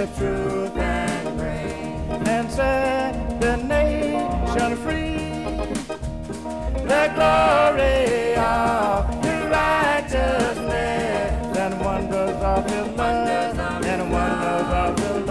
with truth and grace, and set the nation free. The glory of His righteousness and wonders of His love and wonders of His love.